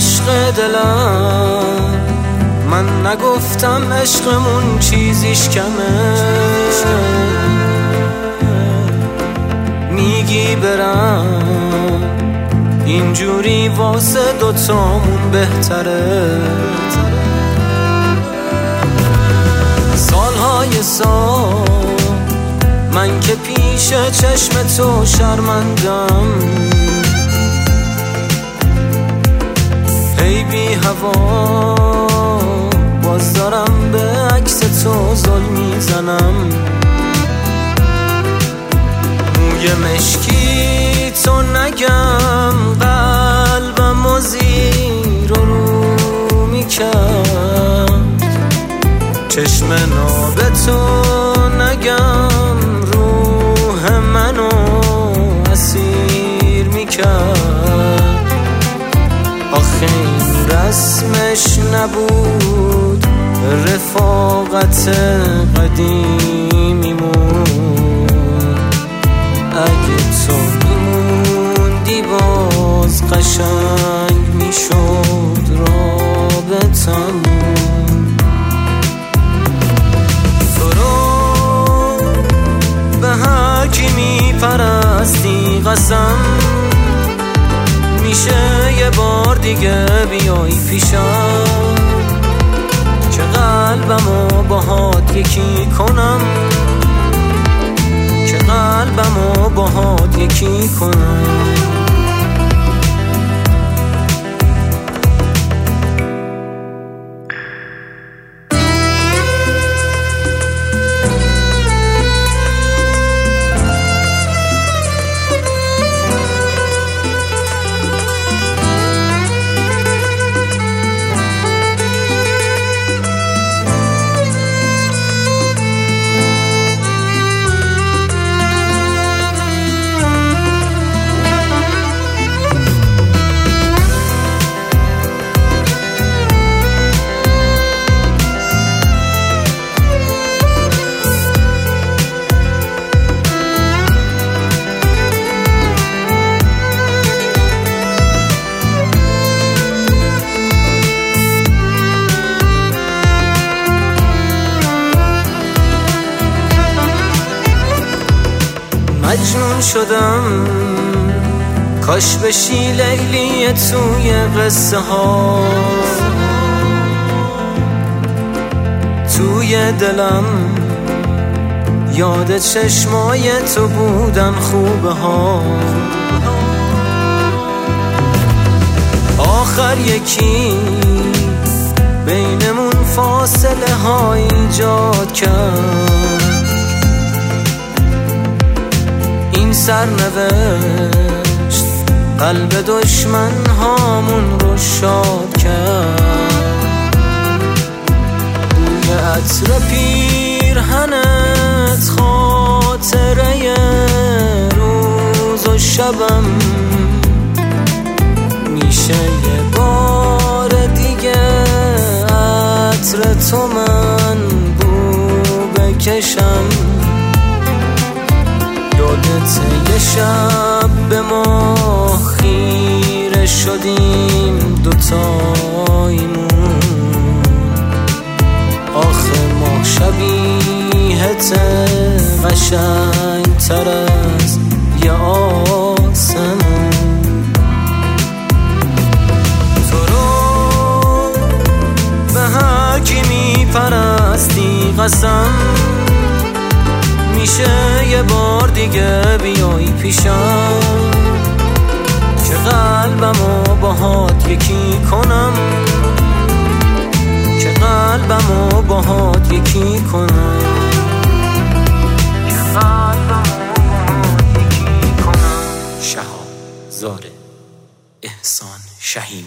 عشق دلم، من نگفتم عشقمون چیزیش کمه، میگی برم اینجوری واسه دوتامون بهتره. سالهای سال من که پیش چشم تو شرمندم، هی بی هوا باز دارم به عکس تو زل میزنم. موی مشکی تو نگم قلبم و زیر و رو میکرد، چشم ناب تو نگم روح منو اسیر میکرد. آخه این رسمش نبود رفاقت قدیمیمون، اگه تو میموندی باز قشنگ میشد رابطمون. تو رو به هر کی میپرستی قسم، میشه یه بار دیگه بیایی پیشم که قلبمو باهات یکی کنم، که قلبمو باهات یکی کنم. مجنون شدم کاش بشی لیلی توی قصه ها، توی دلم یاد چشمای تو بودن خوبه ها. آخر یکی بینمون فاصله ها ایجاد کرد، این سرنوشت قلب دشمن هامون رو شاد کرد. بوی عطر پیرهنت خاطره روز و شبم، میشه یه بار دیگه عطر تو من بو بکشم. یادت یه شب به ما خیره شدیم دوتایمون، آخه ما شبیهت قشنگ تر از یه آسمون. تو رو به هر کی میپرستی قسم، میشه یه بار دیگه بیایی پیشم که قلبمو باهات یکی کنم، که قلبمو باهات یکی کنم، که قلبمو باهات یکی کنم. شهاب زاده، احسان شهید.